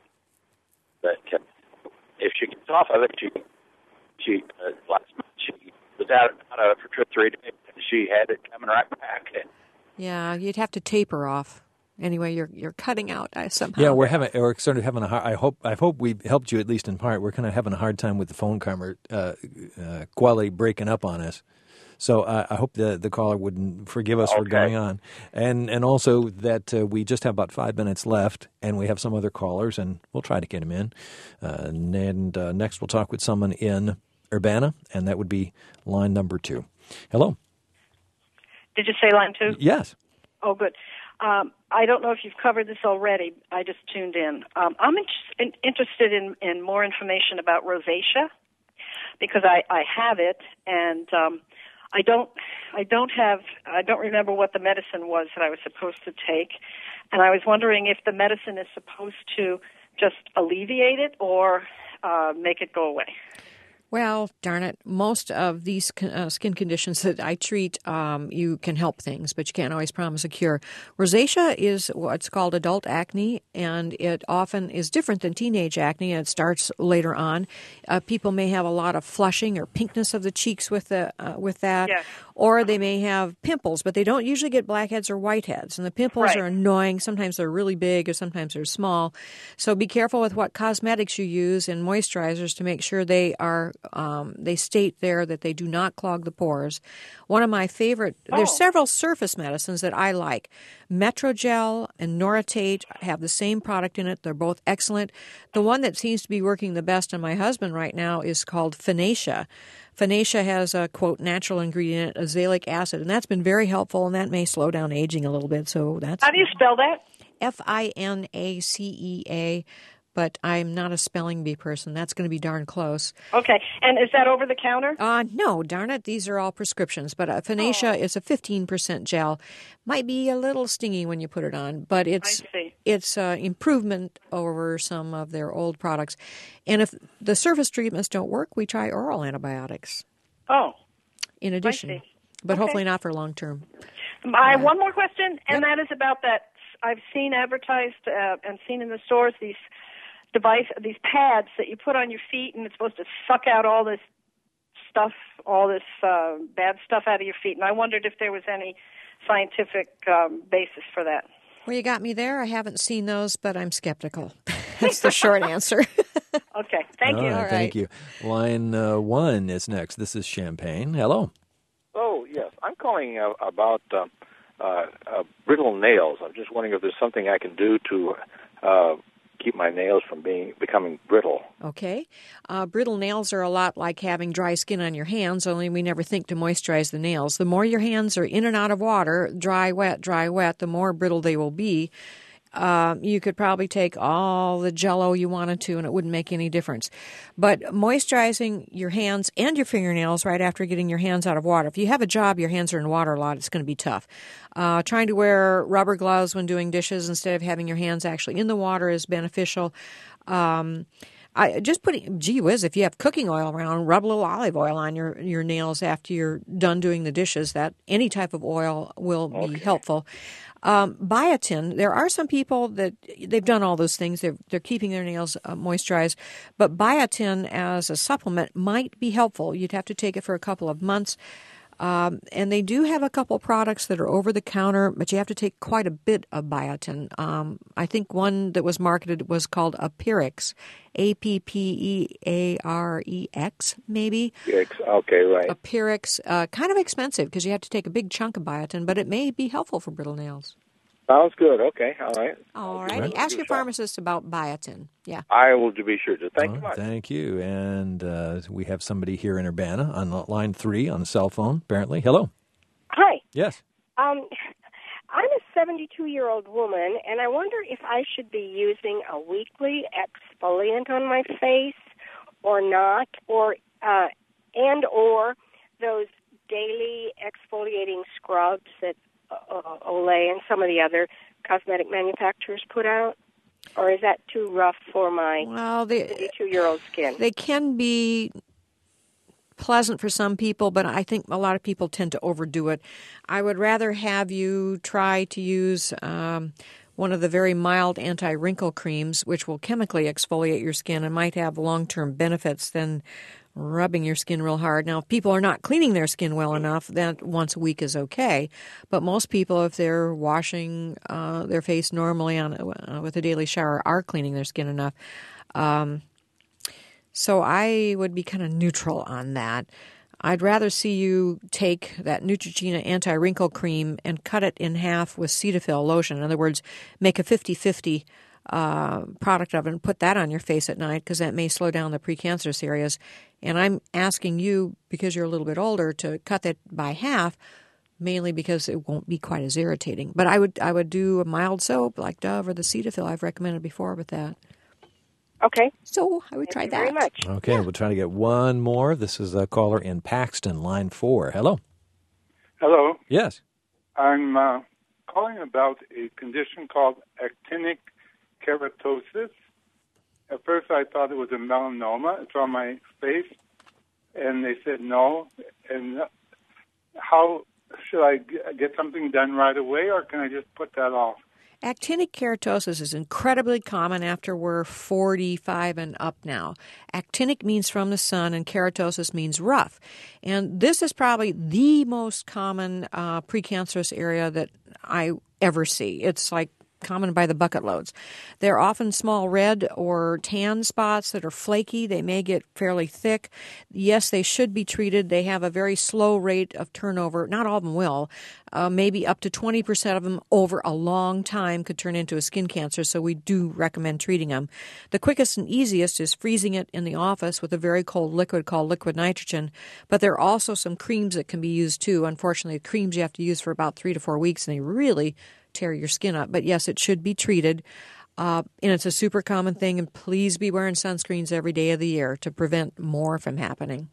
But uh, if she gets off of it, she she uh, last month she was out, out of it for two or three days, and she had it coming right back. And, Yeah, you'd have to taper off. Anyway, you're you're cutting out uh, somehow. Yeah, we're having, we're sort of having a hard, I hope, I hope we helped you at least in part. We're kind of having a hard time with the phone camera, uh, uh, quality breaking up on us. So uh, I hope the the caller wouldn't forgive us for Okay. going on, and and also that uh, we just have about five minutes left, and we have some other callers, and we'll try to get them in. Uh, and and uh, next we'll talk with someone in Urbana, and that would be line number two. Hello. Did you say line two? Yes. Oh, good. Um, I don't know if you've covered this already. I just tuned in. Um, I'm in- in- interested in, in more information about rosacea because I, I have it, and um, I don't. I don't have. I don't remember what the medicine was that I was supposed to take, and I was wondering if the medicine is supposed to just alleviate it or uh, make it go away. Well, darn it, most of these uh, skin conditions that I treat, um, you can help things, but you can't always promise a cure. Rosacea is what's called adult acne, and it often is different than teenage acne, and it starts later on. Uh, people may have a lot of flushing or pinkness of the cheeks with the uh, with that, Yes. or they may have pimples, but they don't usually get blackheads or whiteheads, and the pimples Right. are annoying. Sometimes they're really big, or sometimes they're small. So be careful with what cosmetics you use and moisturizers to make sure they are Um, they state there that they do not clog the pores. One of my favorite, Oh. there's several surface medicines that I like. Metrogel and Noratate have the same product in it. They're both excellent. The one that seems to be working the best on my husband right now is called Finacea. Finacea has a, quote, natural ingredient, azelaic acid, and that's been very helpful, and that may slow down aging a little bit. So that's How do you spell that? F I N A C E A, but I'm not a spelling bee person. That's going to be darn close. Okay, and is that over the counter? Uh, no, darn it. These are all prescriptions. But uh, Finacea is a fifteen percent gel. Might be a little stingy when you put it on, but it's it's uh, improvement over some of their old products. And if the surface treatments don't work, we try oral antibiotics Oh, in addition. see. But Okay. hopefully not for long term. I have one more question, and that is about that. I've seen advertised uh, and seen in the stores these device, these pads that you put on your feet, and it's supposed to suck out all this stuff, all this uh, bad stuff out of your feet. And I wondered if there was any scientific um, basis for that. Well, you got me there. I haven't seen those, but I'm skeptical. That's the short answer. Okay, thank All you. right, thank you. Line uh, one is next. This is Champagne. Hello. Oh, yes. I'm calling uh, about uh, uh, uh, brittle nails. I'm just wondering if there's something I can do to uh, keep my nails from being becoming brittle. Okay. Uh, brittle nails are a lot like having dry skin on your hands, only we never think to moisturize the nails. The more your hands are in and out of water, dry, wet, dry, wet, the more brittle they will be. Uh, you could probably take all the Jell-O you wanted to, and it wouldn't make any difference. But moisturizing your hands and your fingernails right after getting your hands out of water. If you have a job, your hands are in water a lot, it's going to be tough. Uh, trying to wear rubber gloves when doing dishes instead of having your hands actually in the water is beneficial. Um, I just putting, gee whiz, if you have cooking oil around, rub a little olive oil on your, your nails after you're done doing the dishes. That any type of oil will be Okay. helpful. Um, biotin, there are some people that they've done all those things. They're, they're keeping their nails uh, moisturized. But biotin as a supplement might be helpful. You'd have to take it for a couple of months. Um, and they do have a couple products that are over the counter, but you have to take quite a bit of biotin. Um, I think one that was marketed was called Appearix, A P P E A R E X, maybe. Yes, okay, right. Appearix, uh, kind of expensive because you have to take a big chunk of biotin, but it may be helpful for brittle nails. Sounds good. Okay, all right. All righty. Ask your pharmacist about biotin. Yeah. I will be sure to. Thank you Oh, much. Thank you. And uh, we have somebody here in Urbana on line three on the cell phone, apparently. Hello. Hi. Yes. Um, I'm a seventy-two-year-old woman, and I wonder if I should be using a weekly exfoliant on my face or not, or uh, and or those daily exfoliating scrubs that uh, Olay and some of the other cosmetic manufacturers put out. Or is that too rough for my well, they, seventy-two-year-old skin? They can be pleasant for some people, but I think a lot of people tend to overdo it. I would rather have you try to use um, one of the very mild anti-wrinkle creams, which will chemically exfoliate your skin and might have long-term benefits than rubbing your skin real hard. Now, if people are not cleaning their skin well enough, then once a week is okay. But most people, if they're washing uh, their face normally on uh, with a daily shower, are cleaning their skin enough. Um, so I would be kind of neutral on that. I'd rather see you take that Neutrogena anti-wrinkle cream and cut it in half with Cetaphil lotion. In other words, make a fifty-fifty uh, product of it and put that on your face at night because that may slow down the precancerous areas. And I'm asking you, because you're a little bit older, to cut that by half, mainly because it won't be quite as irritating. But I would I would do a mild soap like Dove or the Cetaphil I've recommended before with that. Okay. So I would try Thank that. you very much. Okay, we'll try to get one more. This is a caller in Paxton, line four. Hello. Hello. Yes. I'm uh, calling about a condition called actinic keratosis. At first I thought it was a melanoma. It's on my face. And they said no. And how should I get something done right away, or can I just put that off? Actinic keratosis is incredibly common after we're forty-five and up now. Actinic means from the sun, and keratosis means rough. And this is probably the most common uh, precancerous area that I ever see. It's like common by the bucket loads. They're often small red or tan spots that are flaky. They may get fairly thick. Yes, they should be treated. They have a very slow rate of turnover. Not all of them will. Uh, maybe up to twenty percent of them over a long time could turn into a skin cancer, so we do recommend treating them. The quickest and easiest is freezing it in the office with a very cold liquid called liquid nitrogen, but there are also some creams that can be used too. Unfortunately, creams you have to use for about three to four weeks, and they really tear your skin up. But yes, it should be treated, uh, and it's a super common thing, and please be wearing sunscreens every day of the year to prevent more from happening.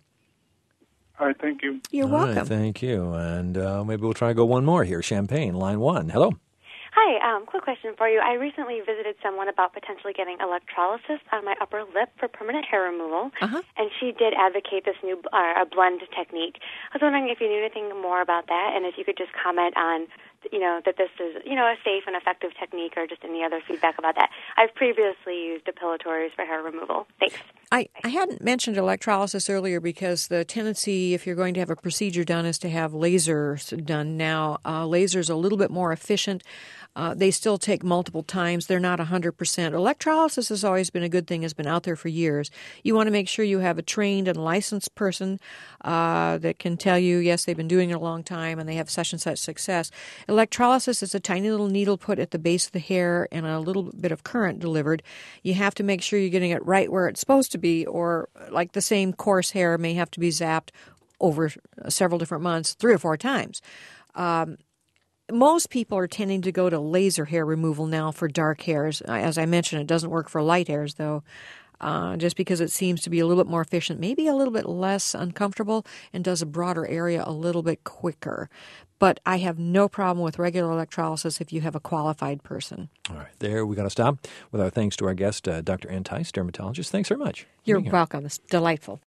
All right, thank you. You're All welcome. right, thank you. And uh, maybe we'll try to go one more here. Champagne, line one. Hello. Hi, um, quick question for you. I recently visited someone about potentially getting electrolysis on my upper lip for permanent hair removal, uh-huh. and she did advocate this new uh, a blend technique. I was wondering if you knew anything more about that, and if you could just comment on, you know, that this is, you know, a safe and effective technique, or just any other feedback about that. I've previously used depilatories for hair removal. Thanks. I, I hadn't mentioned electrolysis earlier because the tendency, if you're going to have a procedure done, is to have lasers done now. Uh, lasers are a little bit more efficient. Uh, they still take multiple times. They're not one hundred percent. Electrolysis has always been a good thing, has been out there for years. You want to make sure you have a trained and licensed person uh, that can tell you, yes, they've been doing it a long time and they have such and such success. Electrolysis is a tiny little needle put at the base of the hair and a little bit of current delivered. You have to make sure you're getting it right where it's supposed to be, or like the same coarse hair may have to be zapped over several different months, three or four times. Um, Most people are tending to go to laser hair removal now for dark hairs. As I mentioned, it doesn't work for light hairs, though, uh, just because it seems to be a little bit more efficient, maybe a little bit less uncomfortable, and does a broader area a little bit quicker. But I have no problem with regular electrolysis if you have a qualified person. All right, there we got to stop with our thanks to our guest, uh, Doctor Ann Tice, dermatologist. Thanks very much. You're welcome. It's delightful.